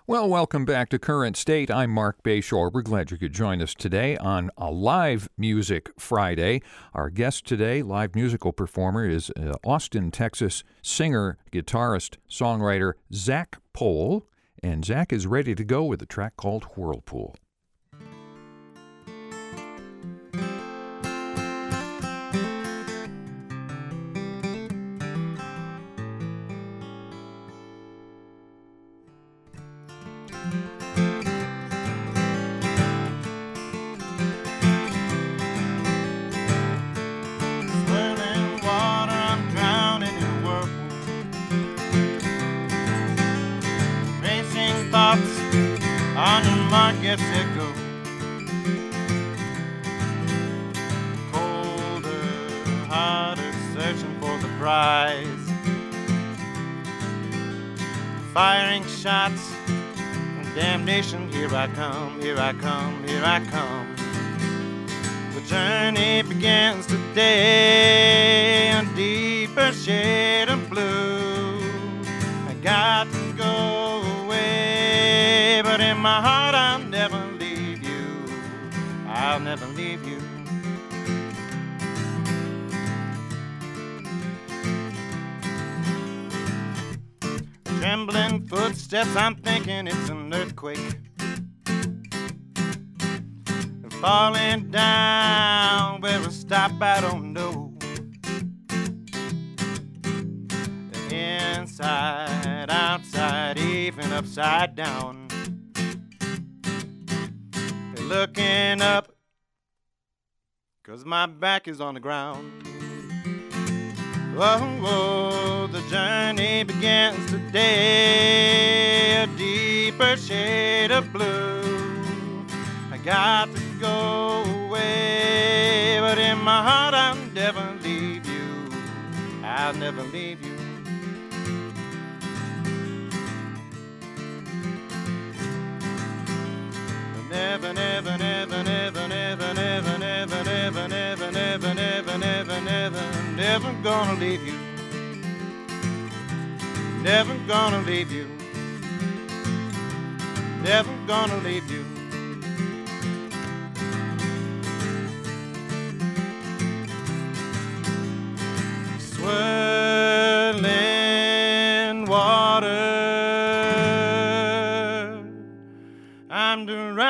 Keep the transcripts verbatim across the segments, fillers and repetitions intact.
Well, welcome back to Current State. I'm Mark Bayshore. We're glad you could join us today on a Live Music Friday. Our guest today, live musical performer, is uh, Austin, Texas singer, guitarist, songwriter Zach Pohl. And Zach is ready to go with a track called Whirlpool. On your mark, get set, go. Colder, harder, searching for the prize. Firing shots and damnation. Here I come, here I come, here I come. The journey begins today, a deeper shade of blue. I got to go away, but in my heart I'll never leave you. I'll never leave you. Trembling footsteps, I'm thinking it's an earthquake. Falling down, where we'll stop, I don't know. Inside, outside, even upside down. Looking up, 'cause my back is on the ground. Whoa, whoa, the journey begins today, a deeper shade of blue. I got to go away, but in my heart I'll never leave you. I'll never leave you. Never, never, never, never, never, never, never, never, never, never, never, never, never, never gonna leave you. Never gonna leave you. Never gonna leave you. Swirling water, I'm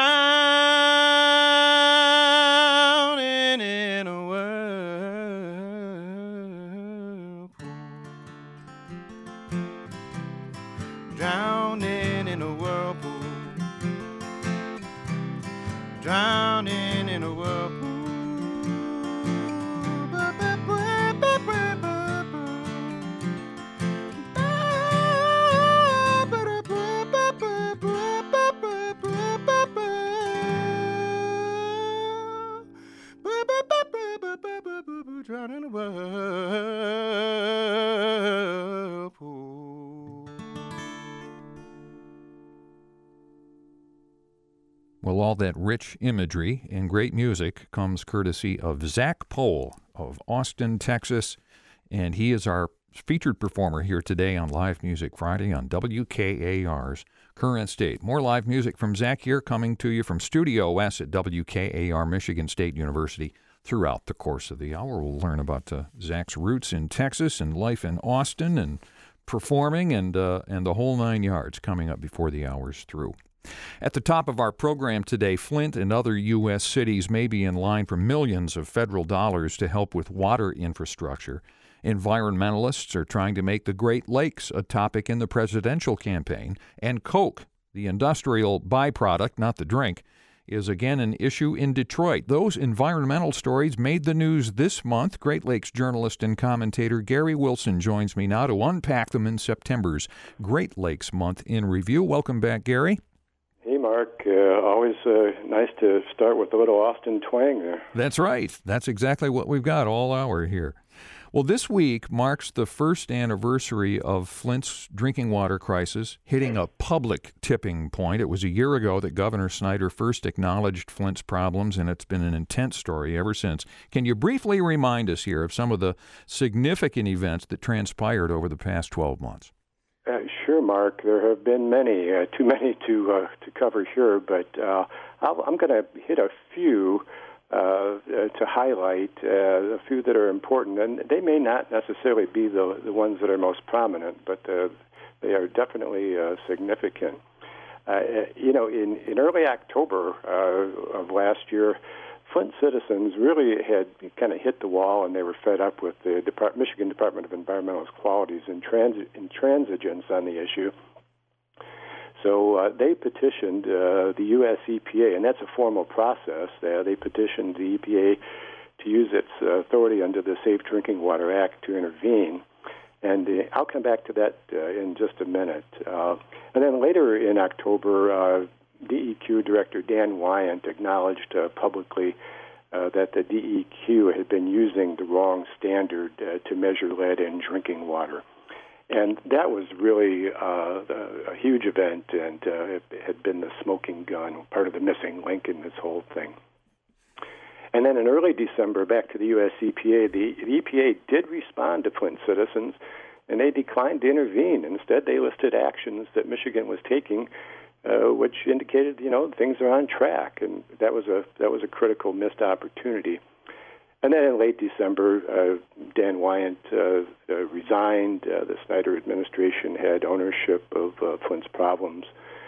drowning in a whirlpool. Drowning in a whirlpool. Drowning in a whirlpool. Drowning in a whirlpool. Well, all that rich imagery and great music comes courtesy of Zach Pohl of Austin, Texas, and he is our featured performer here today on Live Music Friday on W K A R's Current State. More live music from Zach here, coming to you from Studio S at W K A R Michigan State University. Throughout the course of the hour, we'll learn about uh, Zach's roots in Texas and life in Austin and performing and uh, and the whole nine yards coming up before the hour's through. At the top of our program today, Flint and other U S cities may be in line for millions of federal dollars to help with water infrastructure. Environmentalists are trying to make the Great Lakes a topic in the presidential campaign, and Coke, the industrial byproduct, not the drink, is again an issue in Detroit. Those environmental stories made the news this month. Great Lakes journalist and commentator Gary Wilson joins me now to unpack them in September's Great Lakes Month in Review. Welcome back, Gary. Hey, Mark. Uh, always uh, nice to start with a little Austin twang there. That's right. That's exactly what we've got all hour here. Well, this week marks the first anniversary of Flint's drinking water crisis hitting a public tipping point. It was a year ago that Governor Snyder first acknowledged Flint's problems, and it's been an intense story ever since. Can you briefly remind us here of some of the significant events that transpired over the past twelve months? Uh, sure, Mark. There have been many, uh, too many to uh, to cover here, but uh, I'll, I'm going to hit a few uh, uh, to highlight uh, a few that are important, and they may not necessarily be the the ones that are most prominent, but uh, they are definitely uh, significant. Uh, you know, in, in early October uh, of last year, Flint citizens really had kind of hit the wall, and they were fed up with the Depart- Michigan Department of Environmental Quality's intransi- intransigence on the issue. So uh, they petitioned uh, the U S E P A, and that's a formal process. Uh, they petitioned the E P A to use its uh, authority under the Safe Drinking Water Act to intervene. And uh, I'll come back to that uh, in just a minute. Uh, and then later in October, uh, D E Q Director Dan Wyant acknowledged uh, publicly uh, that the D E Q had been using the wrong standard uh, to measure lead in drinking water. And that was really uh, a huge event, and uh, it had been the smoking gun, part of the missing link in this whole thing. And then in early December, back to the U S E P A, the, the E P A did respond to Flint citizens, and they declined to intervene. Instead, they listed actions that Michigan was taking, uh, which indicated, you know, things are on track, and that was a that was a critical missed opportunity. And then in late December, uh, Dan Wyant uh, uh, resigned. Uh, the Snyder administration had ownership of uh, Flint's problems.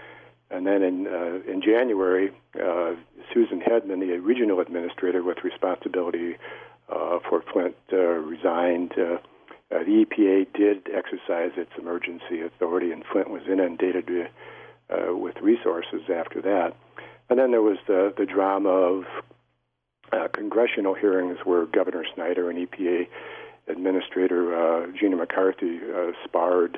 And then in uh, in January, uh, Susan Hedman, the regional administrator with responsibility uh, for Flint, uh, resigned. Uh, uh, the E P A did exercise its emergency authority, and Flint was inundated uh, with resources after that. And then there was the, the drama of uh, congressional hearings where Governor Snyder and E P A Administrator uh, Gina McCarthy uh, sparred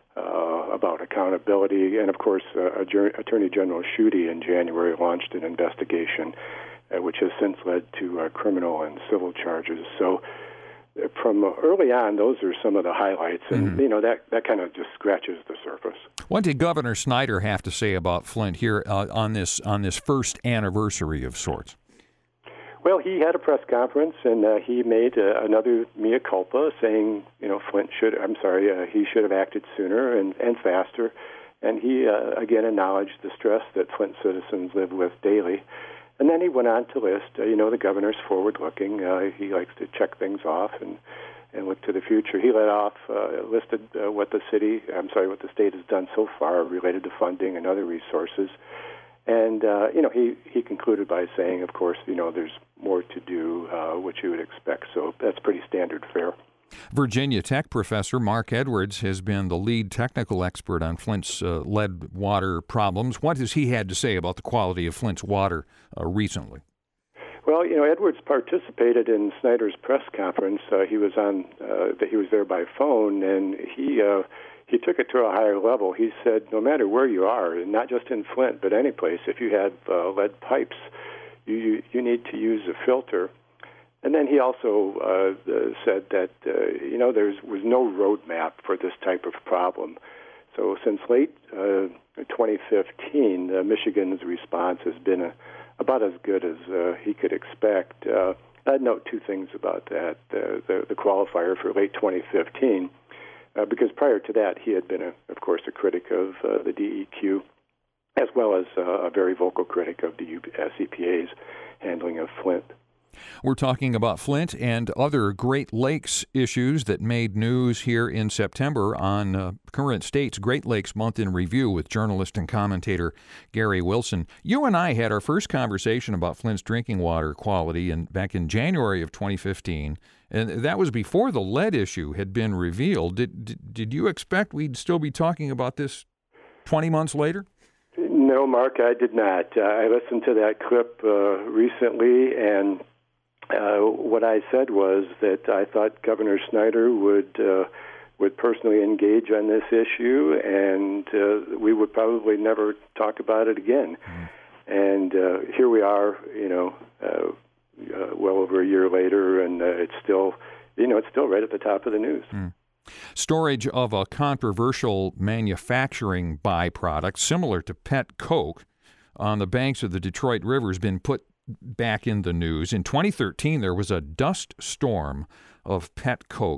Uh, about accountability, and of course, uh, Attorney General Schuette in January launched an investigation, uh, which has since led to uh, criminal and civil charges. So, uh, from early on, those are some of the highlights, and mm-hmm. you know that that kind of just scratches the surface. What did Governor Snyder have to say about Flint here uh, on this on this first anniversary of sorts? Well, he had a press conference, and uh, he made uh, another mea culpa, saying, you know, Flint should, I'm sorry, uh, he should have acted sooner and, and faster. And he, uh, again, acknowledged the stress that Flint citizens live with daily. And then he went on to list, uh, you know, the governor's forward-looking. Uh, he likes to check things off and, and look to the future. He led off, uh, listed uh, what the city, I'm sorry, what the state has done so far related to funding and other resources. And, uh, you know, he, he concluded by saying, of course, you know, there's more to do, uh, which you would expect. So that's pretty standard fare. Virginia Tech professor Mark Edwards has been the lead technical expert on Flint's uh, lead water problems. What has he had to say about the quality of Flint's water uh, recently? Well, you know, Edwards participated in Snyder's press conference. Uh, he was on, uh, he was there by phone, and he uh, he took it to a higher level. He said, no matter where you are, and not just in Flint, but any place, if you had uh, lead pipes, you, you you need to use a filter. And then he also uh, uh, said that, uh, you know, there was no roadmap for this type of problem. So since late uh, twenty fifteen, uh, Michigan's response has been a, about as good as uh, he could expect. Uh, I'd note two things about that. Uh, the, the qualifier for late twenty fifteen, uh, because prior to that, he had been, a, of course, a critic of uh, the D E Q, as well as uh, a very vocal critic of the U S E P A's handling of Flint. We're talking about Flint and other Great Lakes issues that made news here in September on uh, Current State's Great Lakes Month in Review with journalist and commentator Gary Wilson. You and I had our first conversation about Flint's drinking water quality in, back in January of twenty fifteen, and that was before the lead issue had been revealed. Did, did, did you expect we'd still be talking about this twenty months later? No, Mark, I did not. Uh, I listened to that clip uh, recently, and Uh, what I said was that I thought Governor Snyder would uh, would personally engage on this issue, and uh, we would probably never talk about it again. Mm. And uh, here we are, you know, uh, uh, well over a year later, and uh, it's still, you know, it's still right at the top of the news. Mm. Storage of a controversial manufacturing byproduct similar to pet coke on the banks of the Detroit River has been put back in the news. In twenty thirteen, there was a dust storm of pet coke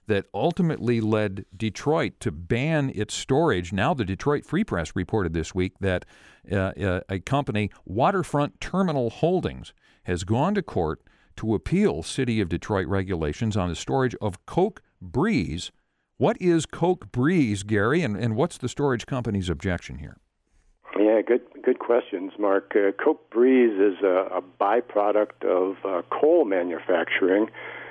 that ultimately led Detroit to ban its storage. Now the Detroit Free Press reported this week that uh, uh, a company, Waterfront Terminal Holdings, has gone to court to appeal City of Detroit regulations on the storage of Coke Breeze. What is Coke Breeze, Gary, and, and what's the storage company's objection here? Yeah, good good questions, Mark. Uh, Coke Breeze is a, a byproduct of uh, coal manufacturing,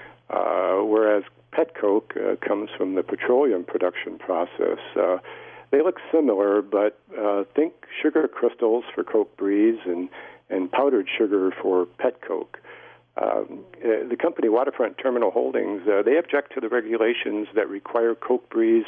uh, whereas pet coke uh, comes from the petroleum production process. Uh, they look similar, but uh, think sugar crystals for Coke Breeze and, and powdered sugar for pet coke. Um, uh, the company Waterfront Terminal Holdings, uh, they object to the regulations that require Coke Breeze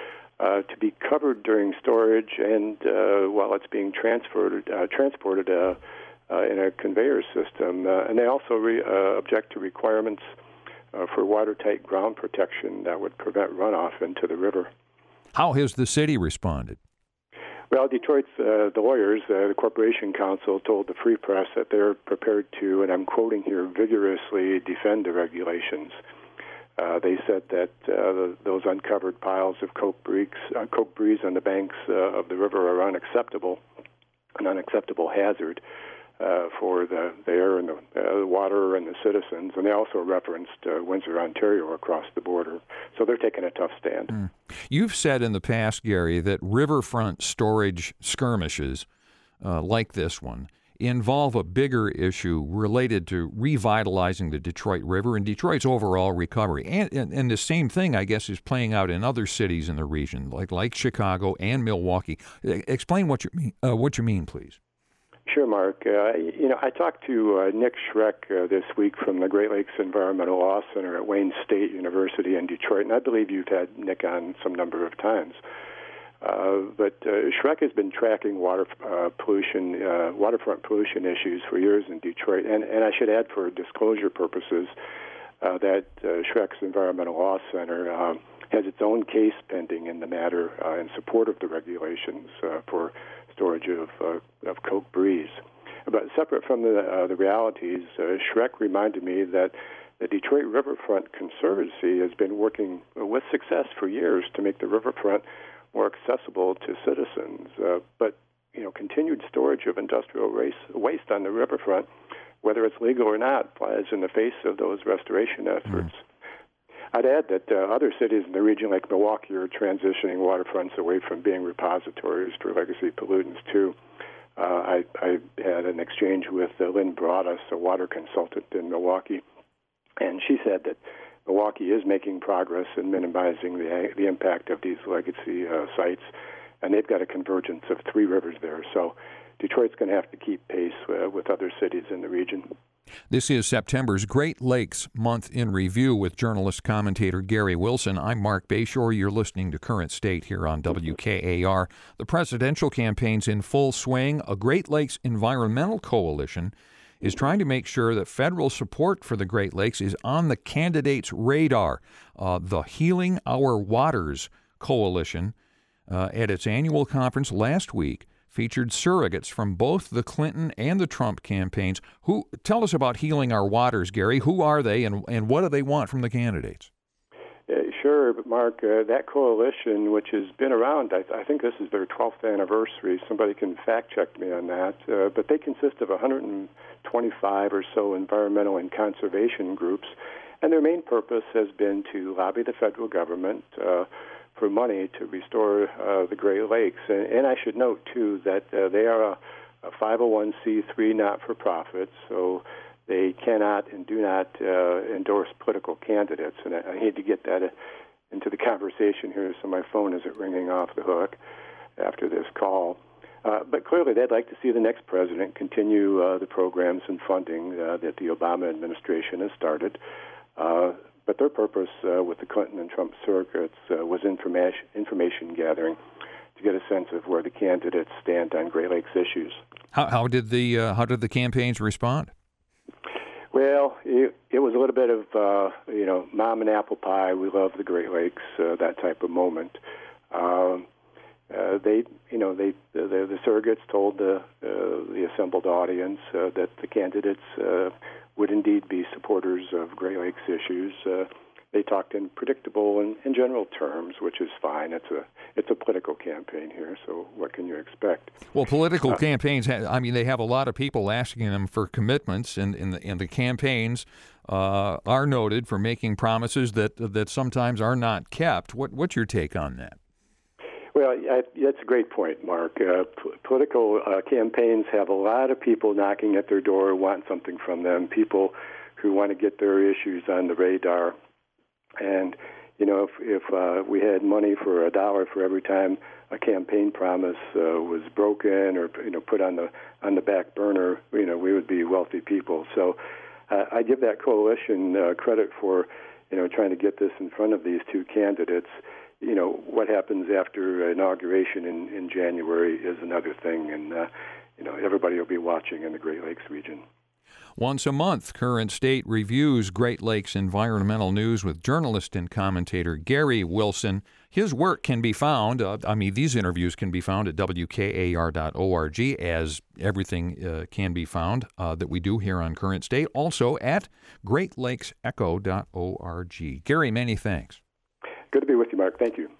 uh, to be covered during storage and uh, while it's being transferred, uh, transported uh, uh, in a conveyor system. Uh, and they also re- uh, object to requirements uh, for watertight ground protection that would prevent runoff into the river. How has the city responded? Well, Detroit's uh, the lawyers, uh, the Corporation Council, told the Free Press that they're prepared to, and I'm quoting here, vigorously defend the regulations. Uh, they said that uh, those uncovered piles of Coke Breeze, uh, Coke Breeze on the banks uh, of the river are unacceptable, an unacceptable hazard uh, for the, the air and the, uh, the water and the citizens. And they also referenced uh, Windsor, Ontario, across the border. So they're taking a tough stand. Mm. You've said in the past, Gary, that riverfront storage skirmishes uh, like this one involve a bigger issue related to revitalizing the Detroit River and Detroit's overall recovery. And, and, and the same thing, I guess, is playing out in other cities in the region, like like Chicago and Milwaukee. Explain what you mean, uh, what you mean, please. Sure, Mark. Uh, you know, I talked to uh, Nick Schreck uh, this week from the Great Lakes Environmental Law Center at Wayne State University in Detroit, and I believe you've had Nick on some number of times. Uh, but uh, Schreck has been tracking water uh, pollution, uh, waterfront pollution issues for years in Detroit. And, and I should add, for disclosure purposes, uh, that uh, Schreck's Environmental Law Center uh, has its own case pending in the matter uh, in support of the regulations uh, for storage of, uh, of Coke Breeze. But separate from the, uh, the realities, uh, Schreck reminded me that the Detroit Riverfront Conservancy has been working with success for years to make the riverfront more accessible to citizens. Uh, but, you know, continued storage of industrial waste, waste on the riverfront, whether it's legal or not, flies in the face of those restoration efforts. Mm. I'd add that uh, other cities in the region, like Milwaukee, are transitioning waterfronts away from being repositories for legacy pollutants, too. Uh, I, I had an exchange with uh, Lynn Broaddus, a water consultant in Milwaukee, and she said that Milwaukee is making progress in minimizing the the impact of these legacy uh, sites, and they've got a convergence of three rivers there. So Detroit's going to have to keep pace uh, with other cities in the region. This is September's Great Lakes Month in Review with journalist commentator Gary Wilson. I'm Mark Bayshore. You're listening to Current State here on W K A R. The presidential campaign's in full swing. A Great Lakes Environmental Coalition is trying to make sure that federal support for the Great Lakes is on the candidates' radar. Uh, the Healing Our Waters Coalition, uh, at its annual conference last week, featured surrogates from both the Clinton and the Trump campaigns. Who tell us about Healing Our Waters, Gary. Who are they, and, and what do they want from the candidates? Uh, sure, but Mark, uh, that coalition, which has been around, I, I think this is their twelfth anniversary. Somebody can fact-check me on that. Uh, but they consist of one hundred twenty-five or so environmental and conservation groups, and their main purpose has been to lobby the federal government uh, for money to restore uh, the Great Lakes. And, and I should note, too, that uh, they are a, a five oh one c three not-for-profit, so they cannot and do not uh, endorse political candidates. And I, I hate to get that uh, into the conversation here, so my phone isn't ringing off the hook after this call. Uh, but clearly, they'd like to see the next president continue uh, the programs and funding uh, that the Obama administration has started. Uh, but their purpose uh, with the Clinton and Trump circuits uh, was information, information gathering to get a sense of where the candidates stand on Great Lakes issues. How, how did the uh, how did the campaigns respond? Well, it, it was a little bit of uh, you know, mom and apple pie. We love the Great Lakes, uh, that type of moment. Um, Uh, they, you know, they the, the surrogates told the uh, the assembled audience uh, that the candidates uh, would indeed be supporters of Great Lakes issues. Uh, they talked in predictable and, and general terms, which is fine. It's a it's a political campaign here, so what can you expect? Well, political uh, campaigns, ha- I mean, they have a lot of people asking them for commitments, and, and, the, and the campaigns uh, are noted for making promises that that sometimes are not kept. What What's your take on that? Well, I, that's a great point, Mark. Uh, p- political uh, campaigns have a lot of people knocking at their door, want something from them, people who want to get their issues on the radar. And, you know, if, if uh, we had money for a dollar for every time a campaign promise uh, was broken or, you know, put on the on the back burner, you know, we would be wealthy people. So uh, I give that coalition uh, credit for, you know, trying to get this in front of these two candidates. You know, what happens after inauguration in, in January is another thing, and, uh, you know, everybody will be watching in the Great Lakes region. Once a month, Current State reviews Great Lakes environmental news with journalist and commentator Gary Wilson. His work can be found, uh, I mean, these interviews can be found at W K A R dot org, as everything uh, can be found uh, that we do here on Current State, also at great lakes echo dot org. Gary, many thanks. Good to be with you, Mark. Thank you.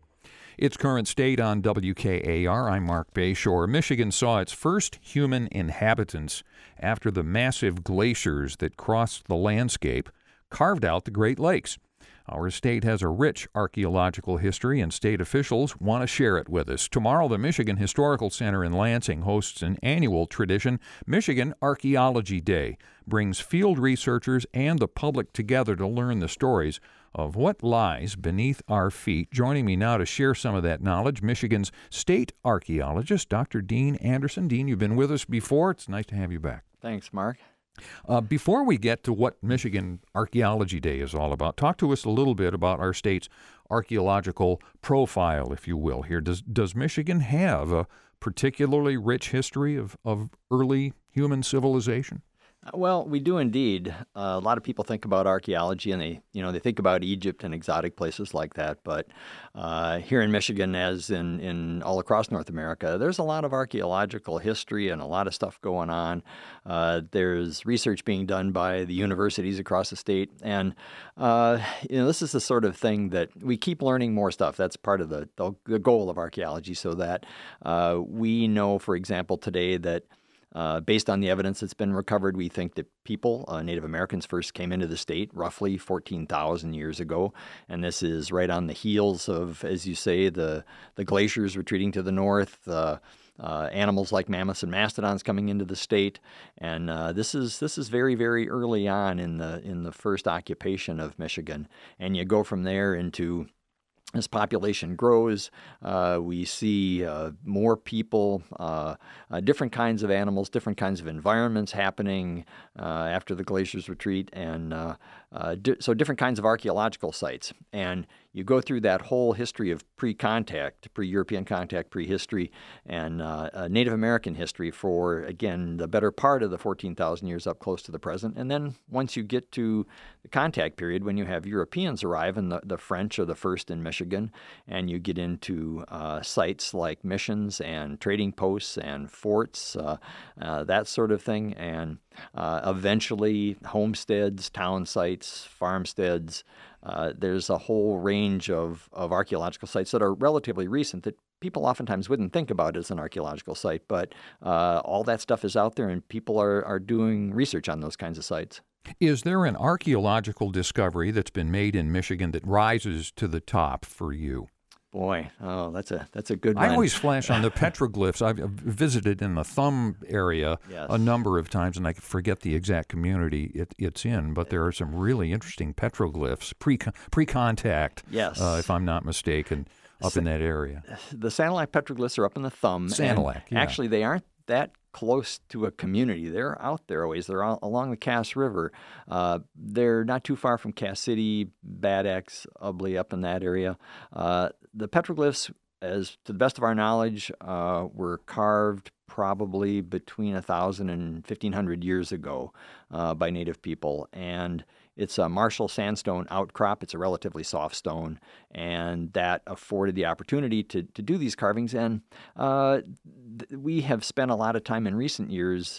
It's Current State on W K A R. I'm Mark Bayshore. Michigan saw its first human inhabitants after the massive glaciers that crossed the landscape carved out the Great Lakes. Our state has a rich archaeological history, and state officials want to share it with us. Tomorrow, the Michigan Historical Center in Lansing hosts an annual tradition, Michigan Archaeology Day, brings field researchers and the public together to learn the stories of what lies beneath our feet. Joining me now to share some of that knowledge, Michigan's state archaeologist, Doctor Dean Anderson. Dean, you've been with us before. It's nice to have you back. Thanks, Mark. Uh, before we get to what Michigan Archaeology Day is all about, talk to us a little bit about our state's archaeological profile, if you will, here. Does does Michigan have a particularly rich history of, of early human civilization? Well, we do indeed. Uh, a lot of people think about archaeology, and they, you know, they think about Egypt and exotic places like that. But uh, here in Michigan, as in, in all across North America, there's a lot of archaeological history and a lot of stuff going on. Uh, there's research being done by the universities across the state, and uh, you know, this is the sort of thing that we keep learning more stuff. That's part of the the, the goal of archaeology, so that uh, we know, for example, today that. Uh, based on the evidence that's been recovered, we think that people, uh, Native Americans, first came into the state roughly fourteen thousand years ago. And this is right on the heels of, as you say, the, the glaciers retreating to the north, uh, uh, animals like mammoths and mastodons coming into the state. And uh, this is this is very, very early on in the in the first occupation of Michigan. And you go from there into... As population grows, uh, we see uh, more people, uh, uh, different kinds of animals, different kinds of environments happening uh, after the glaciers retreat, and uh, uh, di- so different kinds of archaeological sites. And you go through that whole history of pre-contact, pre-European contact, pre-history, and uh, uh, Native American history for, again, the better part of the fourteen thousand years up close to the present. And then once you get to the contact period, when you have Europeans arrive, and the, the French are the first in Michigan, and you get into uh, sites like missions and trading posts and forts, uh, uh, that sort of thing, and uh, eventually homesteads, town sites, farmsteads. Uh, there's a whole range of, of archaeological sites that are relatively recent that people oftentimes wouldn't think about as an archaeological site, but uh, all that stuff is out there, and people are, are doing research on those kinds of sites. Is there an archaeological discovery that's been made in Michigan that rises to the top for you? Boy, oh, that's a that's a good one. I always flash on the petroglyphs. I've visited in the Thumb area yes. a number of times, and I forget the exact community it, it's in, but there are some really interesting petroglyphs, pre, pre-contact, yes. uh, if I'm not mistaken, up in that area. The Sanilac petroglyphs are up in the Thumb. Sanilac, yeah. Actually, they aren't that close to a community. They're out there always. They're all along the Cass River. Uh, they're not too far from Cass City, Bad Axe, Ubley, up in that area. Uh, the petroglyphs, as to the best of our knowledge, uh, were carved probably between one thousand and fifteen hundred years ago uh, by Native people. And it's a Marshall sandstone outcrop. It's a relatively soft stone, and that afforded the opportunity to, to do these carvings. And uh, th- we have spent a lot of time in recent years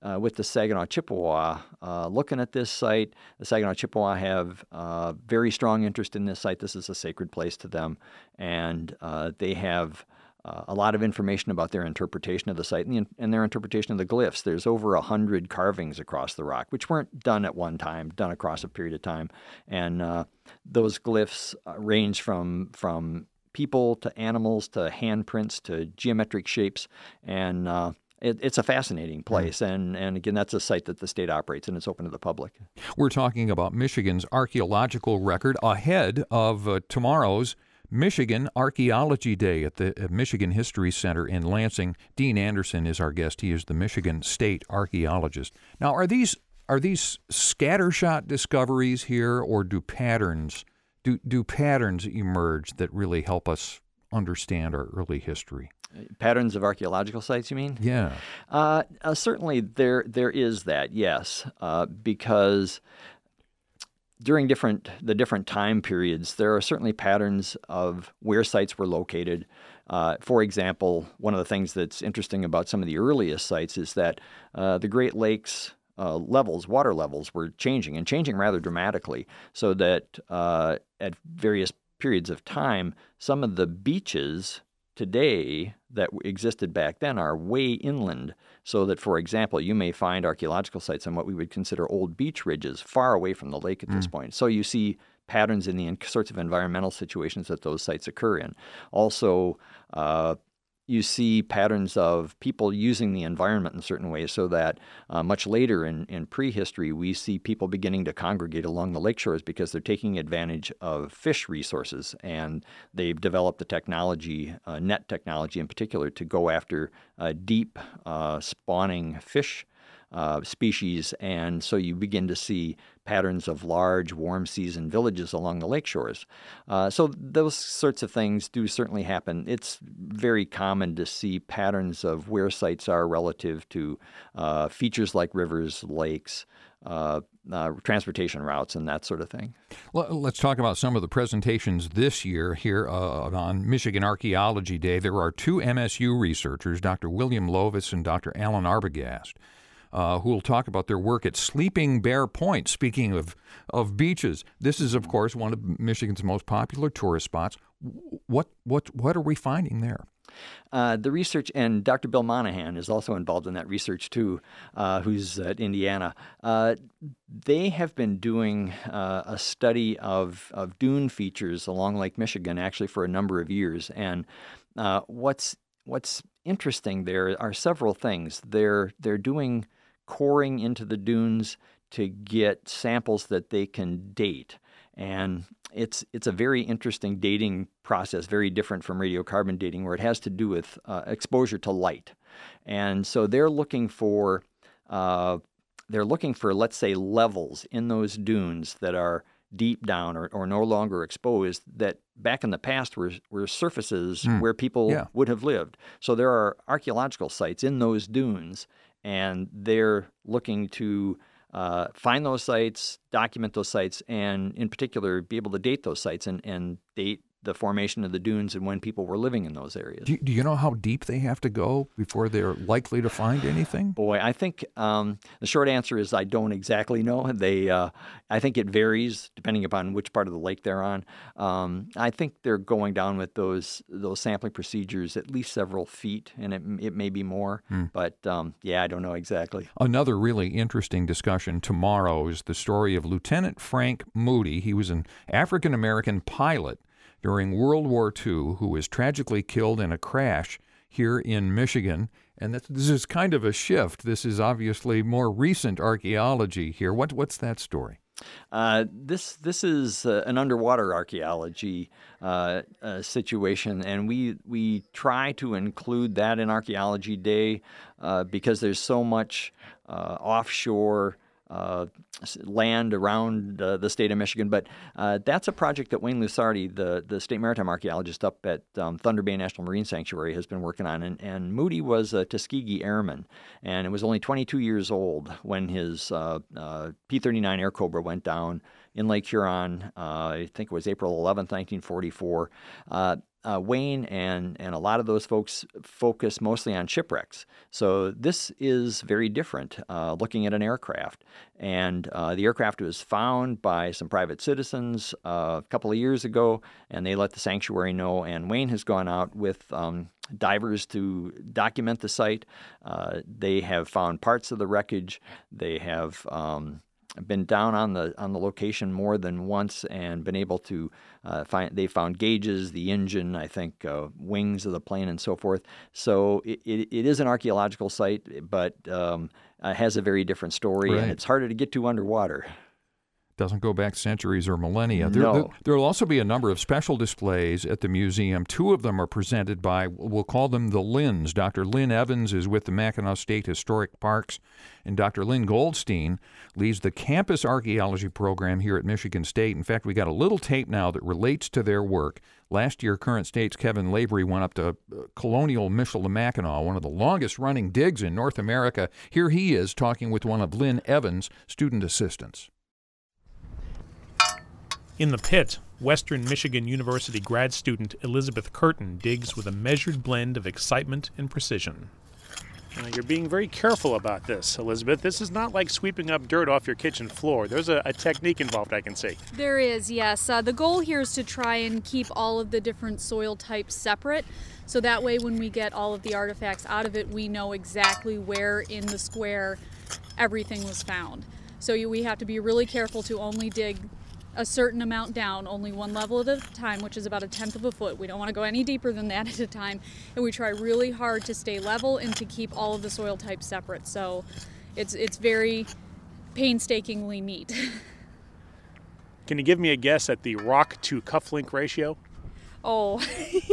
uh, with the Saginaw Chippewa, uh, looking at this site. The Saginaw Chippewa have uh, very strong interest in this site. This is a sacred place to them, and uh, they have uh, a lot of information about their interpretation of the site and, the, and their interpretation of the glyphs. There's over a hundred carvings across the rock, which weren't done at one time, done across a period of time, and uh, those glyphs uh, range from from people to animals to handprints to geometric shapes, and uh, it, it's a fascinating place. Mm. And, and again, that's a site that the state operates, and it's open to the public. We're talking about Michigan's archaeological record ahead of uh, tomorrow's Michigan Archaeology Day at the at Michigan History Center in Lansing. Dean Anderson is our guest. He is the Michigan State archaeologist. Now, are these are these scattershot discoveries here, or do patterns Do, do patterns emerge that really help us understand our early history? Patterns of archaeological sites, you mean? Yeah. Uh, uh, certainly there there is that, yes, uh, because during different the different time periods, there are certainly patterns of where sites were located. Uh, for example, one of the things that's interesting about some of the earliest sites is that uh, the Great Lakes Uh, levels, water levels were changing and changing rather dramatically, so that uh, at various periods of time, some of the beaches today that existed back then are way inland, so that, for example, you may find archaeological sites on what we would consider old beach ridges far away from the lake at this mm. point. So you see patterns in the in- sorts of environmental situations that those sites occur in. Also, uh, you see patterns of people using the environment in certain ways, so that uh, much later in, in prehistory, we see people beginning to congregate along the lake shores because they're taking advantage of fish resources, and they've developed the technology, uh, net technology in particular, to go after uh, deep uh, spawning fish Uh, species, and so you begin to see patterns of large, warm season villages along the lake shores. Uh, so those sorts of things do certainly happen. It's very common to see patterns of where sites are relative to uh, features like rivers, lakes, uh, uh, transportation routes, and that sort of thing. Well, let's talk about some of the presentations this year here uh, on Michigan Archaeology Day. There are two M S U researchers, Doctor William Lovis and Doctor Alan Arbogast, Uh, who will talk about their work at Sleeping Bear Point. Speaking of, of beaches, this is, of course, one of Michigan's most popular tourist spots. What what what are we finding there? Uh, the research, and Doctor Bill Monahan is also involved in that research too, uh, who's at Indiana. Uh, they have been doing uh, a study of, of dune features along Lake Michigan actually for a number of years. And uh, what's what's interesting there are several things. They're they're doing coring into the dunes to get samples that they can date. And it's it's a very interesting dating process, very different from radiocarbon dating, where it has to do with uh, exposure to light. And so they're looking for uh, they're looking for, let's say, levels in those dunes that are deep down or, or no longer exposed, that back in the past were, were surfaces mm. where people yeah. would have lived. So there are archaeological sites in those dunes, and they're looking to uh, find those sites, document those sites, and in particular be able to date those sites and, and date the formation of the dunes and when people were living in those areas. Do you, do you know how deep they have to go before they're likely to find anything? Boy, I think um, the short answer is I don't exactly know. They, uh, I think it varies depending upon which part of the lake they're on. Um, I think they're going down with those those sampling procedures at least several feet, and it it may be more. Hmm. But um, yeah, I don't know exactly. Another really interesting discussion tomorrow is the story of Lieutenant Frank Moody. He was an African-American pilot during World War Two, who was tragically killed in a crash here in Michigan. And this, this is kind of a shift. This is obviously more recent archaeology here. What, what's that story? Uh, this this is uh, an underwater archaeology uh, uh, situation, and we we try to include that in Archaeology Day uh, because there's so much uh, offshore Uh, land around uh, the state of Michigan. But uh, that's a project that Wayne Lusardi, the, the state maritime archaeologist up at um, Thunder Bay National Marine Sanctuary, has been working on. And, and Moody was a Tuskegee Airman, and it was only twenty-two years old when his uh, uh, P thirty-nine Air Cobra went down in Lake Huron. Uh, I think it was April eleventh, nineteen forty-four. Uh, uh, Wayne and, and a lot of those folks focus mostly on shipwrecks. So this is very different, uh, looking at an aircraft. And uh, the aircraft was found by some private citizens uh, a couple of years ago, and they let the sanctuary know. And Wayne has gone out with um, divers to document the site. Uh, they have found parts of the wreckage. They have um, been down on the on the location more than once and been able to uh, find. They found gauges, the engine, I think, uh, wings of the plane, and so forth. So it, it, it is an archaeological site, but um, uh, has a very different story, Right. and it's harder to get to underwater. Doesn't go back centuries or millennia. There, No. there, there will also be a number of special displays at the museum. Two of them are presented by, we'll call them the Lynns. Doctor Lynn Evans is with the Mackinac State Historic Parks, and Doctor Lynn Goldstein leads the campus archaeology program here at Michigan State. In fact, we got a little tape now that relates to their work. Last year, Current State's Kevin Lavery went up to uh, Colonial Michilimackinac, one of the longest-running digs in North America. Here he is talking with one of Lynn Evans' student assistants. In the pit, Western Michigan University grad student Elizabeth Curtin digs with a measured blend of excitement and precision. Now, you're being very careful about this, Elizabeth. This is not like sweeping up dirt off your kitchen floor. There's a, a technique involved, I can see. There is, yes. Uh, the goal here is to try and keep all of the different soil types separate, so that way when we get all of the artifacts out of it, we know exactly where in the square everything was found. So you, we have to be really careful to only dig a certain amount down, only one level at a time, which is about a tenth of a foot. We don't want to go any deeper than that at a time, and we try really hard to stay level and to keep all of the soil types separate. So it's it's very painstakingly neat. Can you give me a guess at the rock to cufflink ratio? Oh,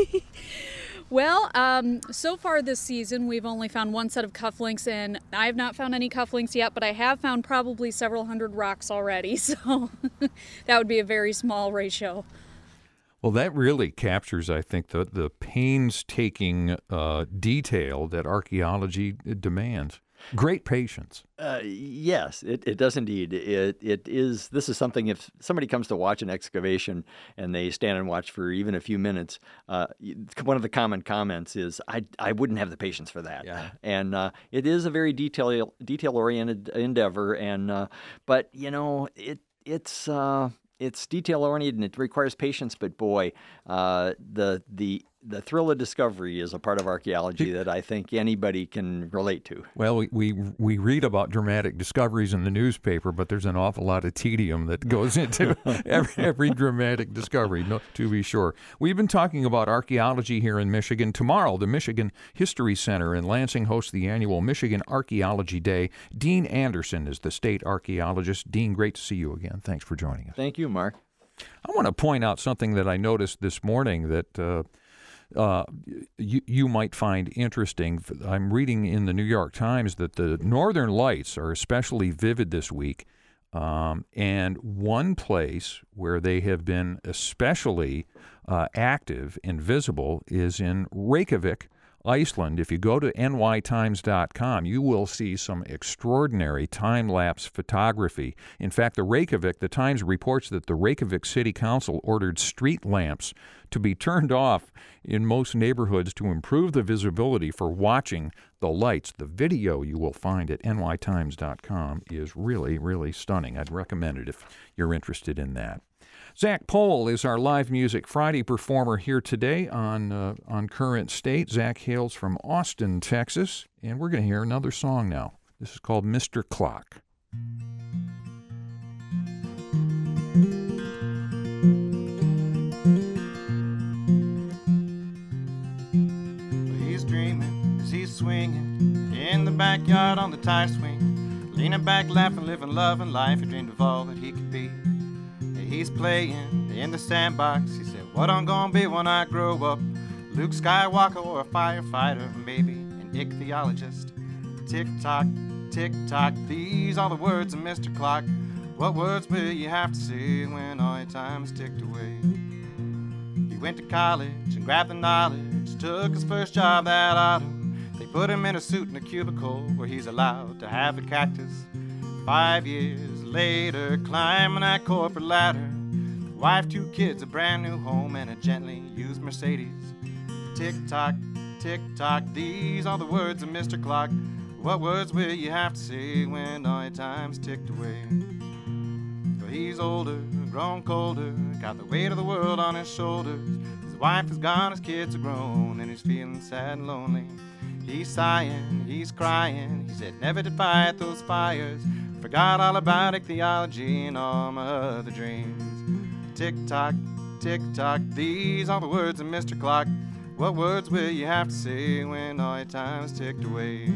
well, um, so far this season we've only found one set of cufflinks, and I have not found any cufflinks yet, but I have found probably several hundred rocks already, so that would be a very small ratio. Well, that really captures, I think, the, the painstaking uh, detail that archaeology demands. Great patience. Uh, yes, it, it does indeed. It it is. This is something. If somebody comes to watch an excavation and they stand and watch for even a few minutes, uh, one of the common comments is, "I I wouldn't have the patience for that." Yeah. And uh, it is a very detail detail oriented endeavor. And uh, but you know it it's uh, it's detail oriented and it requires patience. But boy, uh, the the the thrill of discovery is a part of archaeology that I think anybody can relate to. Well, we, we we read about dramatic discoveries in the newspaper, but there's an awful lot of tedium that goes into every, every dramatic discovery, no, to be sure. We've been talking about archaeology here in Michigan. Tomorrow, the Michigan History Center in Lansing hosts the annual Michigan Archaeology Day. Dean Anderson is the state archaeologist. Dean, great to see you again. Thanks for joining us. Thank you, Mark. I want to point out something that I noticed this morning that uh, Uh, you, you might find interesting. I'm reading in the New York Times that the northern lights are especially vivid this week. Um, and one place where they have been especially uh, active and visible is in Reykjavik, Iceland. If you go to N Y Times dot com, you will see some extraordinary time-lapse photography. In fact, the Reykjavik, the Times reports that the Reykjavik City Council ordered street lamps to be turned off in most neighborhoods to improve the visibility for watching the lights. The video you will find at N Y Times dot com is really, really stunning. I'd recommend it if you're interested in that. Zach Pohl is our Live Music Friday performer here today on uh, on Current State. Zach hails from Austin, Texas, and we're going to hear another song now. This is called Mister Clock. He's dreaming as he's swinging in the backyard on the tire swing, leaning back, laughing, living, loving life. He dreamed of all that he could be. He's playing in the sandbox. He said, what I'm gonna be when I grow up, Luke Skywalker or a firefighter, maybe an ichthyologist. Tick-tock, tick-tock, these are the words of Mister Clock. What words will you have to say when all your time's ticked away? He went to college and grabbed the knowledge, took his first job that autumn. They put him in a suit in a cubicle where he's allowed to have a cactus. Five years later, climbing that corporate ladder, wife, two kids, a brand new home, and a gently used Mercedes. Tick-tock, tick-tock, these are the words of Mister Clock. What words will you have to say when all your time's ticked away? Well, he's older, grown colder, got the weight of the world on his shoulders. His wife is gone, his kids are grown, and he's feeling sad and lonely. He's sighing, he's crying, he said never to fight those fires. Forgot all about ichthyology and all my other dreams. Tick-tock, tick-tock, these are the words of Mister Clock. What words will you have to say when all your time's ticked away?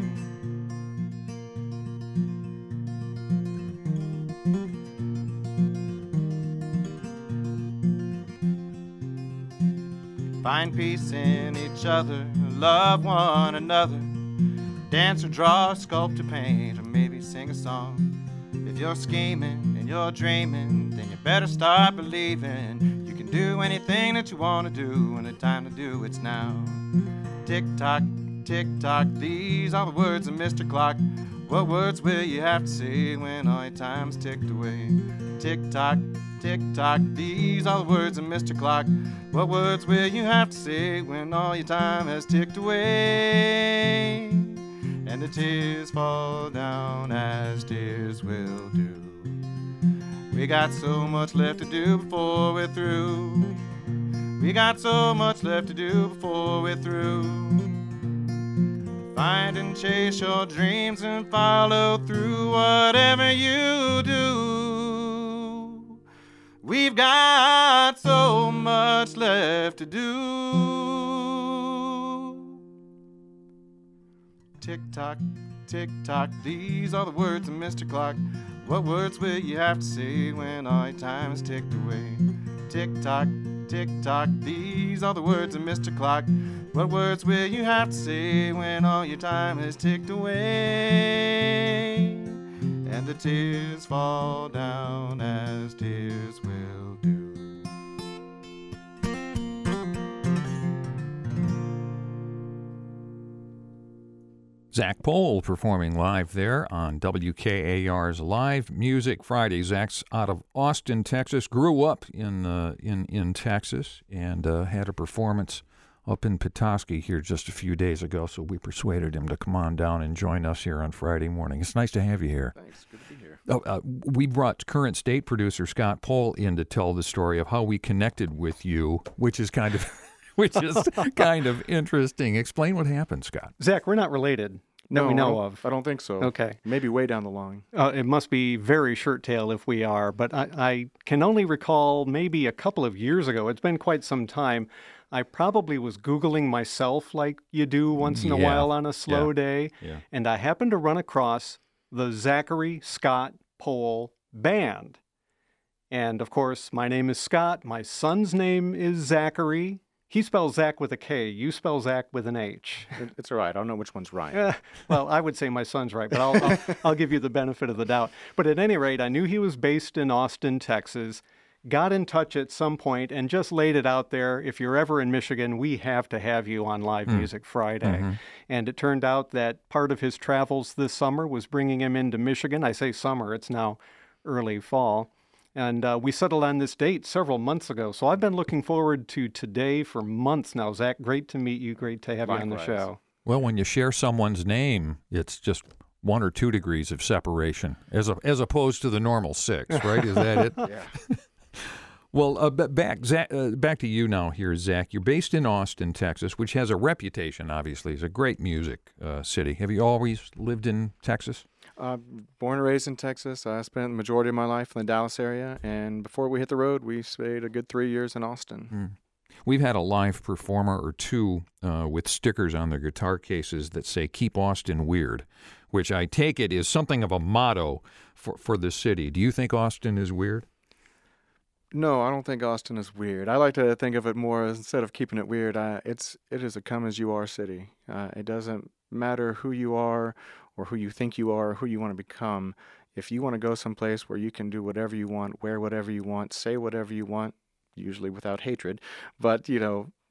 Find peace in each other, love one another. Dance or draw, sculpt or paint, or maybe sing a song. If you're scheming and you're dreaming, then you better start believing you can do anything that you want to do, and the time to do it's now. Tick-tock, tick-tock, these are the words of Mister Clock. What words will you have to say when all your time's ticked away? Tick-tock, tick-tock, these are the words of Mister Clock. What words will you have to say when all your time has ticked away? And the tears fall down as tears will do. We got so much left to do before we're through. We got so much left to do before we're through. Find and chase your dreams and follow through whatever you do. We've got so much left to do. Tick-tock, tick-tock, these are the words of Mister Clock. What words will you have to say when all your time is ticked away? Tick-tock, tick-tock, these are the words of Mister Clock. What words will you have to say when all your time is ticked away? And the tears fall down as tears will do. Zach Pohl performing live there on W K A R's Live Music Friday. Zach's out of Austin, Texas. Grew up in uh, in in Texas and uh, had a performance up in Petoskey here just a few days ago. So we persuaded him to come on down and join us here on Friday morning. It's nice to have you here. Thanks. Good to be here. Oh, uh, we brought current state producer Scott Pohl in to tell the story of how we connected with you, which is kind of. Which is kind of interesting. Explain what happened, Scott. Zach, we're not related that no, we know I don't, of. I don't think so. Okay. Maybe way down the line. Uh, it must be very shirt tail if we are, but I, I can only recall maybe a couple of years ago, it's been quite some time, I probably was Googling myself like you do once in a Yeah. while on a slow Yeah. day, Yeah. and I happened to run across the Zachary Scott Pohl Band. And of course, my name is Scott. My son's name is Zachary. He spells Zach with a K. You spell Zach with an H. It, it's all right. I don't know which one's right. Eh, well, I would say my son's right, but I'll, I'll, I'll give you the benefit of the doubt. But at any rate, I knew he was based in Austin, Texas, got in touch at some point and just laid it out there. If you're ever in Michigan, we have to have you on Live Mm. Music Friday. Mm-hmm. And it turned out that part of his travels this summer was bringing him into Michigan. I say summer, it's now early fall. And uh, we settled on this date several months ago. So I've been looking forward to today for months now. Zach, great to meet you. Great to have you on the Likewise. show. Well, when you share someone's name, it's just one or two degrees of separation, as a, as opposed to the normal six, right? Is that it? Yeah. Well, uh, b- back Zach, uh, back to you now here, Zach. You're based in Austin, Texas, which has a reputation, obviously, as a great music uh, city. Have you always lived in Texas? Uh, born and raised in Texas. I spent the majority of my life in the Dallas area, and before we hit the road, we stayed a good three years in Austin. Mm. We've had a live performer or two uh, with stickers on their guitar cases that say, "Keep Austin Weird," which I take it is something of a motto for, for the city. Do you think Austin is weird? No, I don't think Austin is weird. I like to think of it more as, instead of keeping it weird, I, it's it is a come as you are city. Uh, it doesn't matter who you are or who you think you are or who you want to become. If you want to go someplace where you can do whatever you want, wear whatever you want, say whatever you want, usually without hatred, but, you know,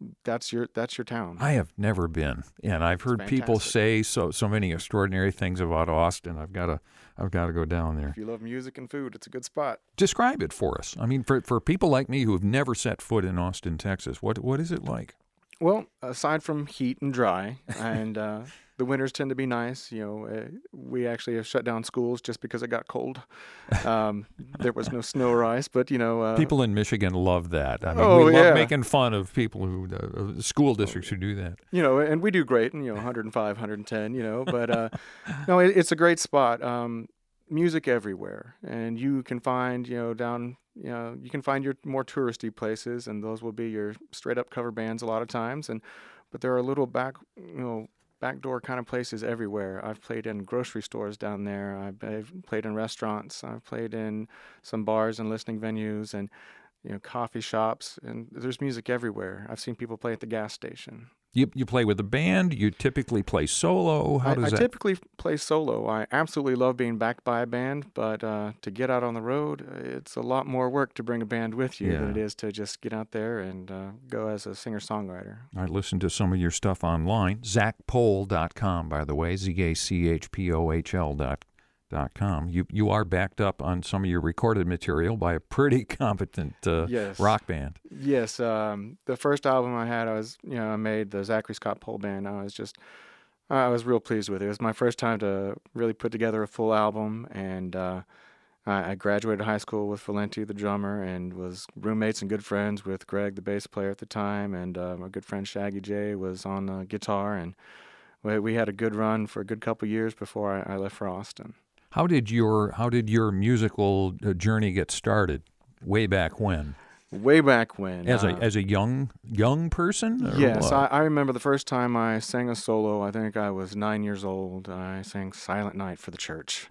that's your that's your town. I have never been, and I've heard people say so so many extraordinary things about Austin. I've got to I've got to go down there. If you love music and food, it's a good spot. Describe it for us. I mean, for for people like me who have never set foot in Austin, Texas, what what is it like? Well, aside from heat and dry, and uh, the winters tend to be nice. You know, uh, we actually have shut down schools just because it got cold. Um, there was no snow or ice, but you know, uh, people in Michigan love that. I mean, oh, we love yeah. making fun of people who uh, school districts who do that. You know, and we do great, and you know, one hundred five, one hundred ten. You know, but uh, no, it, it's a great spot. Um, music everywhere, and you can find you know down. You know, you can find your more touristy places, and those will be your straight up cover bands a lot of times. And but there are little back, you know, backdoor kind of places everywhere. I've played in grocery stores down there. I've, I've played in restaurants. I've played in some bars and listening venues, and you know, coffee shops. And there's music everywhere. I've seen people play at the gas station. You you play with a band? You typically play solo? How I, does I that? typically play solo. I absolutely love being backed by a band, but uh, to get out on the road, it's a lot more work to bring a band with you Yeah. than it is to just get out there and uh, go as a singer-songwriter. I listened to some of your stuff online. Zach Pohl dot com, by the way, Z A C H P O H L dot com. You you are backed up on some of your recorded material by a pretty competent uh, Yes. rock band. Yes, um, the first album I had, I was, you know, I made the Zachary Scott Pohl Band. I was just, I was real pleased with it. It was my first time to really put together a full album, and uh, I, I graduated high school with Valenti, the drummer, and was roommates and good friends with Greg, the bass player at the time, and uh, my good friend Shaggy J was on uh, guitar, and we, we had a good run for a good couple years before I, I left for Austin. How did your how did your musical uh, journey get started? Way back when? Way back when. As a uh, as a young young person? Or Yes, what? I, I remember the first time I sang a solo. I think I was nine years old. I sang Silent Night for the church.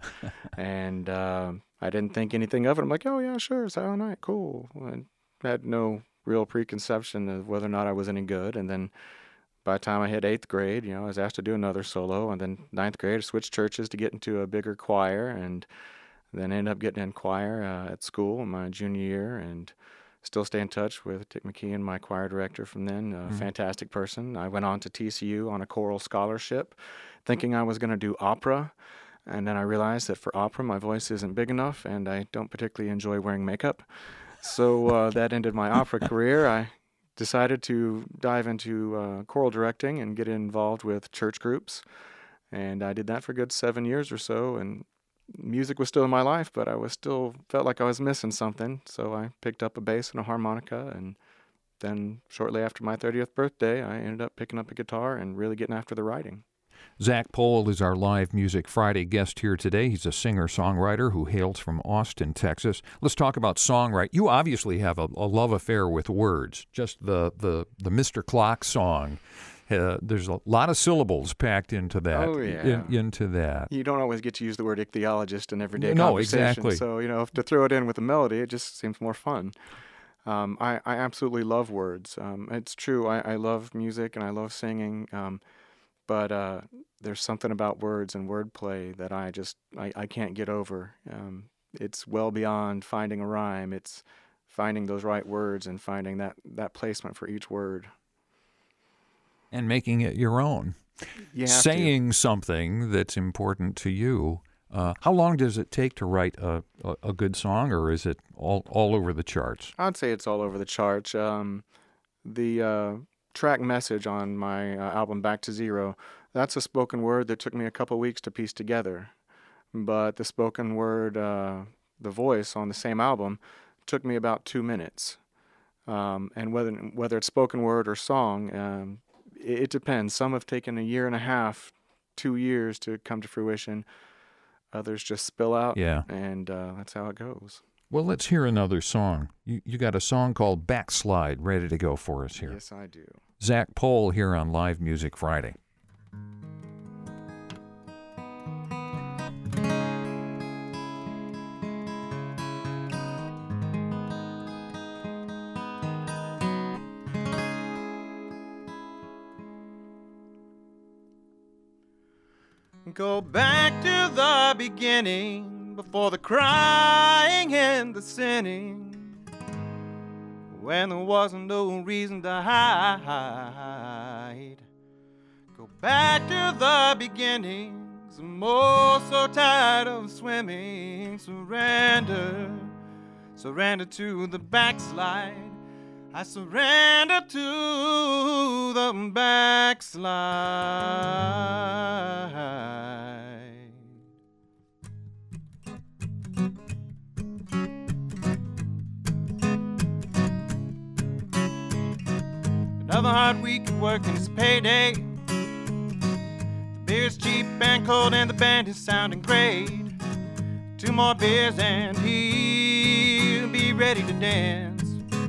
and uh, I didn't think anything of it. I'm like, oh, yeah, sure, Silent Night, cool. I had no real preconception of whether or not I was any good. And then by the time I hit eighth grade, you know, I was asked to do another solo. And then ninth grade, I switched churches to get into a bigger choir. And then ended up getting in choir uh, at school in my junior year. And still stay in touch with Dick McKeon, my choir director from then, a mm-hmm. fantastic person. I went on to T C U on a choral scholarship, thinking I was going to do opera. And then I realized that for opera, my voice isn't big enough, and I don't particularly enjoy wearing makeup. So uh, that ended my opera career. I decided to dive into uh, choral directing and get involved with church groups. And I did that for a good seven years or so, and music was still in my life, but I was still felt like I was missing something. So I picked up a bass and a harmonica, and then shortly after my thirtieth birthday, I ended up picking up a guitar and really getting after the writing. Zach Pohl is our Live Music Friday guest here today. He's a singer-songwriter who hails from Austin, Texas. Let's talk about songwriting. You obviously have a, a love affair with words. Just the the, the Mister Clock song. Uh, there's a lot of syllables packed into that. Oh, yeah. In, into that. You don't always get to use the word ichthyologist in everyday no, conversation. exactly. So, you know, if to throw it in with a melody, it just seems more fun. Um, I, I absolutely love words. Um, it's true. I, I love music and I love singing. Um, but uh, there's something about words and wordplay that I just, I, I can't get over. Um, it's well beyond finding a rhyme. It's finding those right words and finding that, that placement for each word. And making it your own. You have Saying to. something that's important to you. Uh, how long does it take to write a, a, a good song, or is it all, all over the charts? I'd say it's all over the charts. Um, the uh, track Message on my uh, album Back to Zero, that's a spoken word that took me a couple weeks to piece together. But the spoken word, uh, the voice on the same album, took me about two minutes. Um, and whether whether it's spoken word or song, um, it, it depends. Some have taken a year and a half, two years to come to fruition. Others just spill out, yeah. and uh, that's how it goes. Well, let's hear another song. You, you got a song called Backslide ready to go for us here. Yes, I do. Zach Pohl here on Live Music Friday. Go back to the beginning, before the crying and the sinning, when there wasn't no reason to hide. Go back to the beginnings, I'm oh so tired of swimming. Surrender, surrender to the backslide. I surrender to the backslide. Another hard week at work and it's payday. The beer's cheap and cold and the band is sounding great. Two more beers and he'll be ready to dance.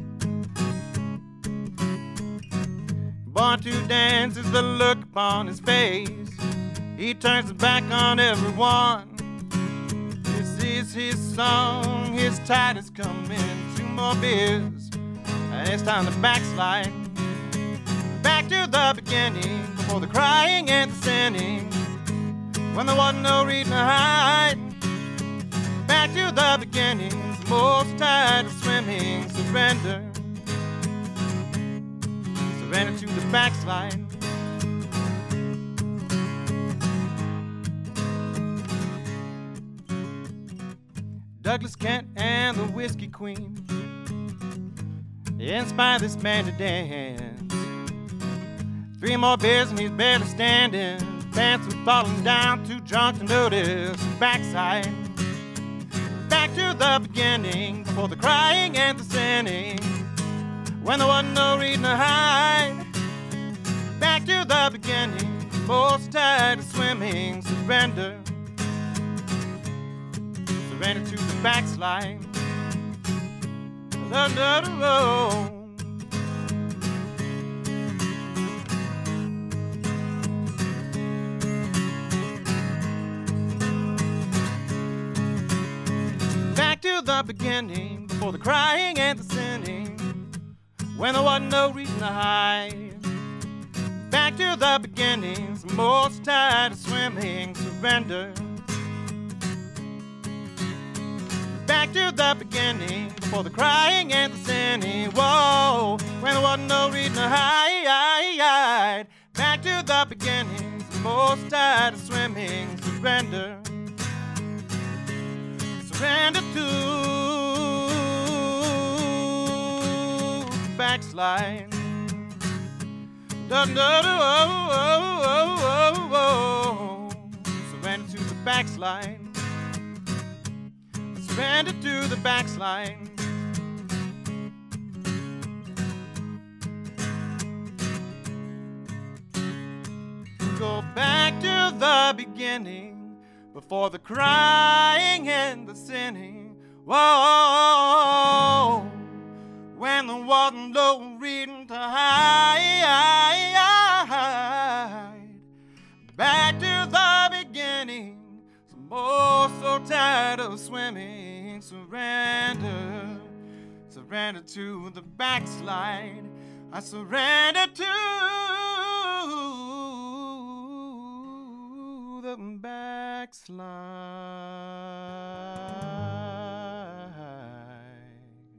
Born to dance is the look upon his face. He turns his back on everyone. This is his song, his tide is coming. Two more beers and it's time to backslide. Back to the beginning, before the crying and the sinning, when there wasn't no reason to hide. Back to the beginning, most tired of swimming. Surrender, surrender to the backslide. Douglas Kent and the Whiskey Queen inspire this man to dance. Three more beers and he's barely standing. Pants are falling down, too drunk to notice his backside. Back to the beginning, before the crying and the sinning, when there wasn't no reason to hide. Back to the beginning, most tired of swimming. Surrender, surrender to the backslide. Da, da, da, da. To the beginning, before the crying and the sinning, when there wasn't no reason to hide. Back to the beginnings, most tired of swimming. Surrender, back to the beginning, before the crying and the sinning. Whoa, when there wasn't no reason to hide. Back to the beginnings, most tired of swimming. Surrender, surrender to the backslide. Da, da, da, oh, oh, oh, oh. Surrender to the backslide. Surrender to the backslide. Go back to the beginning, before the crying and the sinning. Whoa, when there wasn't no reason to hide. Back to the beginning, some more so tired of swimming. Surrender, surrender to the backslide. I surrender to the backslide.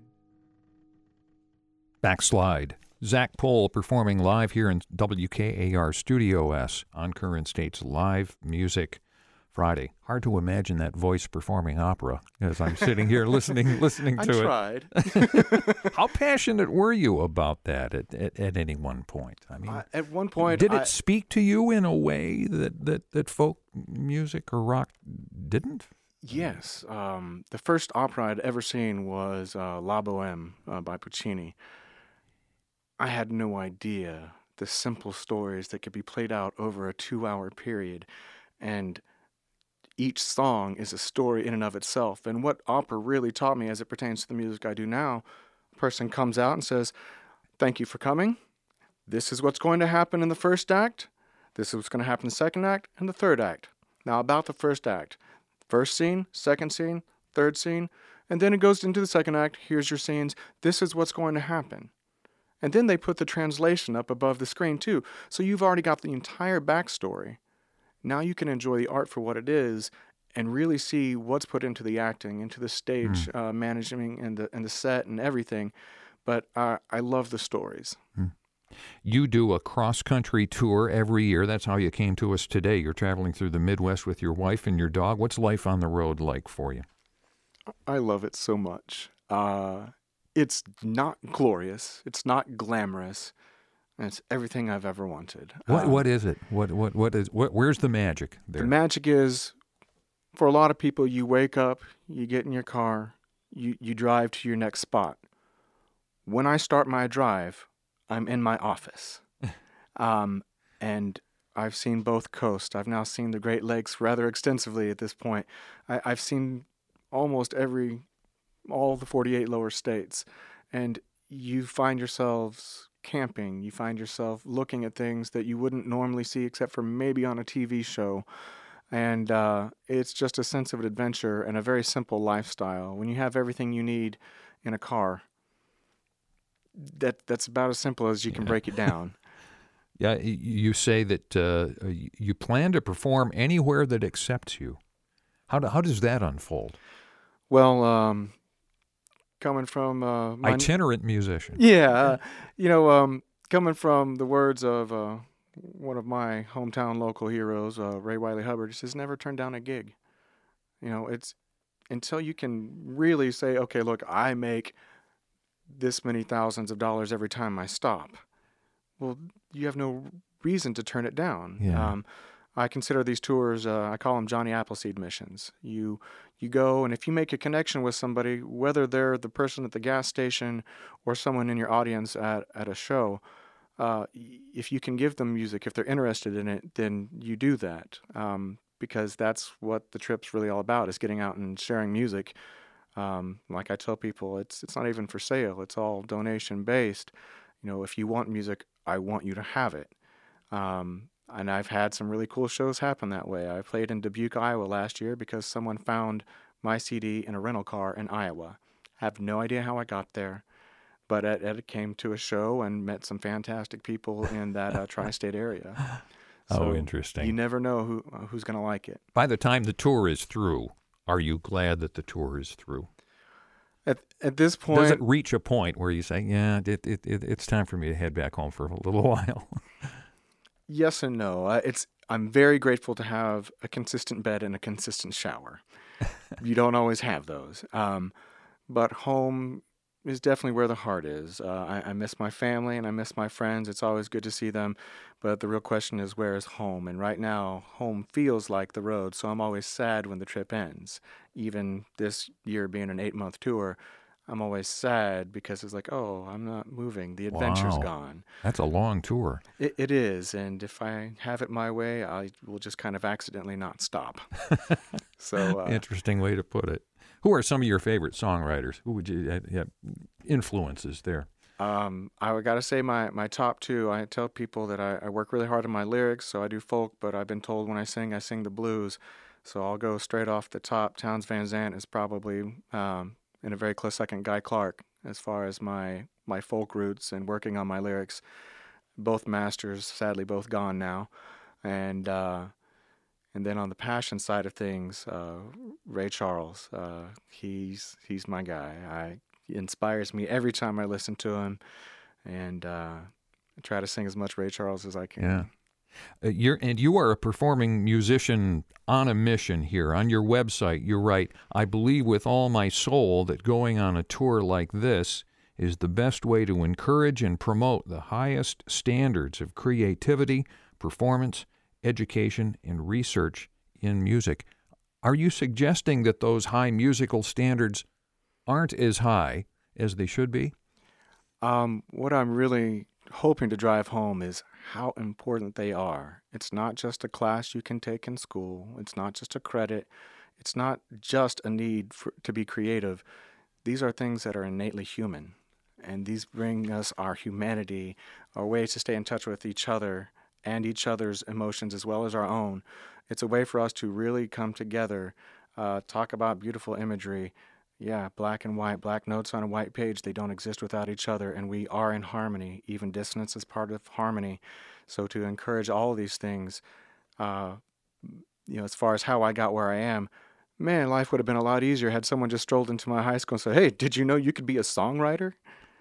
Backslide. Zach Pohl performing live here in W K A R Studio S on Current State's Live Music Friday. Hard to imagine that voice performing opera as I'm sitting here listening listening to I it. tried. How passionate were you about that at, at, at any one point? I mean, Uh, at one point, did it I- speak to you in a way that, that, that folk music or rock didn't? Yes. Um, the first opera I'd ever seen was uh, La Boheme uh, by Puccini. I had no idea the simple stories that could be played out over a two-hour period, and each song is a story in and of itself. And what opera really taught me as it pertains to the music I do now, a person comes out and says, "Thank you for coming. This is what's going to happen in the first act. This is what's going to happen in the second act and the third act." Now, about the first act. First scene, second scene, third scene, and then it goes into the second act. Here's your scenes. This is what's going to happen. And then they put the translation up above the screen too. So you've already got the entire backstory. Now you can enjoy the art for what it is and really see what's put into the acting, into the stage Mm. uh, management and the and the set and everything. but uh, I love the stories. Hmm. You do a cross-country tour every year. That's how you came to us today. You're traveling through the Midwest with your wife and your dog. What's life on the road like for you? I love it so much. Uh, it's not glorious. It's not glamorous. And it's everything I've ever wanted. What Um, What is it? What What What is? What, where's the magic there? The magic is, for a lot of people, you wake up, you get in your car, you, you drive to your next spot. When I start my drive, I'm in my office. um, and I've seen both coasts. I've now seen the Great Lakes rather extensively at this point. I, I've seen almost every, all the forty-eight lower states. And you find yourselves camping. You find yourself looking at things that you wouldn't normally see except for maybe on a T V show. And uh, it's just a sense of adventure and a very simple lifestyle. When you have everything you need in a car, that that's about as simple as you Yeah. can break it down. Yeah, y- you say that uh, you plan to perform anywhere that accepts you. How do, how does that unfold? Well, um, coming from uh, my Itinerant musician. yeah, uh, you know, um, coming from the words of uh, one of my hometown local heroes, uh, Ray Wiley Hubbard, he says, "Never turn down a gig." You know, it's until you can really say, "Okay, look, I make this many thousands of dollars every time I stop." Well, you have no reason to turn it down. Yeah. Um, I consider these tours, uh, I call them Johnny Appleseed missions. You you go, and if you make a connection with somebody, whether they're the person at the gas station or someone in your audience at, at a show, uh, if you can give them music, if they're interested in it, then you do that. Um, because that's what the trip's really all about, is getting out and sharing music. Um, like I tell people, it's it's not even for sale. It's all donation based. You know, if you want music, I want you to have it. Um, and I've had some really cool shows happen that way. I played in Dubuque, Iowa last year because someone found my C D in a rental car in Iowa. I have no idea how I got there, but Ed, Ed came to a show and met some fantastic people in that uh, tri-state area. Oh, So interesting. You never know who uh, who's going to like it. By the time the tour is through, are you glad that the tour is through? At at this point, Does it reach a point where you say, yeah, it, it, it, it's time for me to head back home for a little while? yes and no. Uh, it's I'm very grateful to have a consistent bed and a consistent shower. You don't always have those. Um, but home is definitely where the heart is. Uh, I, I miss my family and I miss my friends. It's always good to see them. But the real question is, where is home? And right now, home feels like the road. So I'm always sad when the trip ends. Even this year being an eight-month tour, I'm always sad because it's like, oh, I'm not moving. The adventure's Wow. gone. That's a long tour. It, it is, and if I have it my way, I will just kind of accidentally not stop. so, uh, Interesting way to put it. Who are some of your favorite songwriters? Who would you uh, yeah, influences there? um, I got to say my, my top two. I tell people that I, I work really hard on my lyrics, so I do folk, but I've been told when I sing, I sing the blues. So I'll go straight off the top. Townes Van Zandt is probably, um, in a very close second, Guy Clark, as far as my, my folk roots and working on my lyrics. Both masters, sadly, both gone now. And uh, and then on the passion side of things, uh, Ray Charles, uh, he's he's my guy. I, he inspires me every time I listen to him, and uh, I try to sing as much Ray Charles as I can. Yeah. Uh, you're, and you are a performing musician on a mission here. On your website, you write, I believe with all my soul that going on a tour like this is the best way to encourage and promote the highest standards of creativity, performance, education, and research in music. Are you suggesting that those high musical standards aren't as high as they should be? Um, what I'm really hoping to drive home is how important they are. It's not just a class you can take in school. It's not just a credit. It's not just a need for, to be creative. These are things that are innately human, and these bring us our humanity, our ways to stay in touch with each other and each other's emotions as well as our own. It's a way for us to really come together, uh, talk about beautiful imagery. Yeah, black and white, black notes on a white page, they don't exist without each other, and we are in harmony. Even dissonance is part of harmony. So to encourage all of these things, uh, you know, as far as how I got where I am, man, life would have been a lot easier had someone just strolled into my high school and said, hey, did you know you could be a songwriter?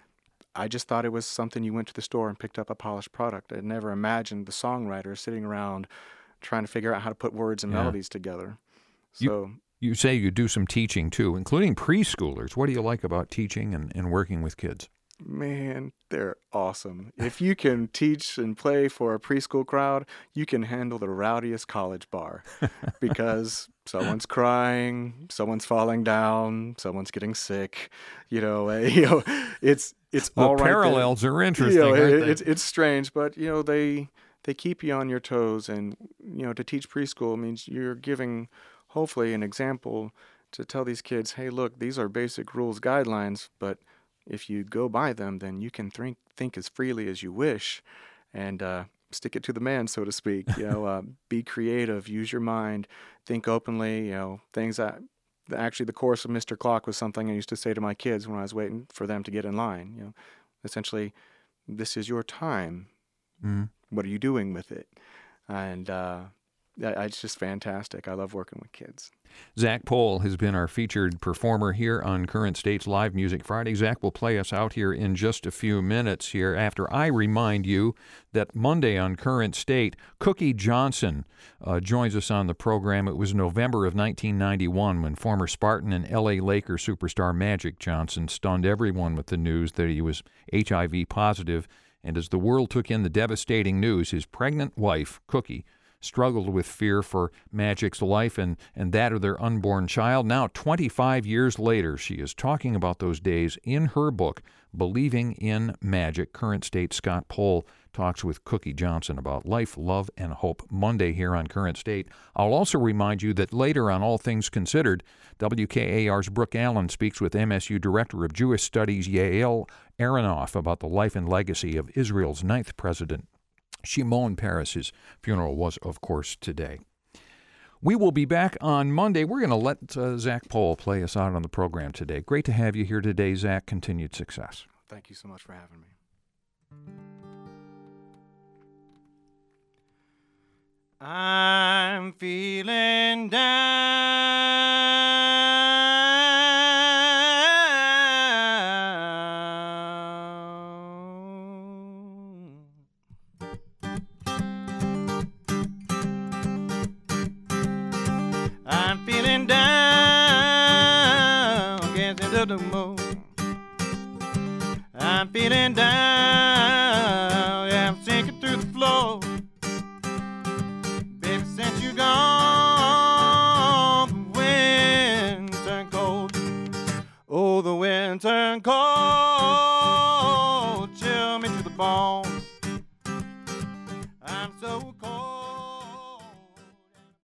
I just thought it was something you went to the store and picked up a polished product. I never imagined the songwriter sitting around trying to figure out how to put words and Yeah. melodies together. So You, you say you do some teaching too, including preschoolers. What do you like about teaching and, and working with kids? man, they're awesome. If you can teach and play for a preschool crowd, you can handle the rowdiest college bar because someone's crying, someone's falling down, someone's getting sick. You know, uh, you know, it's it's The all right there. parallels are interesting, You know, aren't it- they? it's it's strange, but you know they they keep you on your toes, and you know to teach preschool means you're giving hopefully an example to tell these kids, hey, look, these are basic rules, guidelines, but if you go by them, then you can think think as freely as you wish, and uh, stick it to the man, so to speak. You know, uh, be creative, use your mind, think openly. You know, things that actually the chorus of Mister Clock was something I used to say to my kids when I was waiting for them to get in line. You know, essentially, this is your time. Mhm. What are you doing with it? And uh, yeah, it's just fantastic. I love working with kids. Zach Pohl has been our featured performer here on Current State's Live Music Friday. Zach will play us out here in just a few minutes here after I remind you that Monday on Current State, Cookie Johnson uh, joins us on the program. It was November of nineteen ninety-one when former Spartan and L A Laker superstar Magic Johnson stunned everyone with the news that he was H I V positive. And as the world took in the devastating news, his pregnant wife, Cookie, struggled with fear for Magic's life and, and that of their unborn child. Now, twenty-five years later, she is talking about those days in her book, Believing in Magic. Current State Scott Pohl talks with Cookie Johnson about life, love, and hope Monday here on Current State. I'll also remind you that later on All Things Considered, W K A R's Brooke Allen speaks with M S U Director of Jewish Studies Yael Aronoff about the life and legacy of Israel's ninth president, Shimon Peres. His funeral was, of course, today. We will be back on Monday. We're going to let uh, Zach Pohl play us out on the program today. Great to have you here today, Zach. Continued success. Thank you so much for having me. I'm feeling down. I'm feeling down, can't see the moon. I'm feeling down.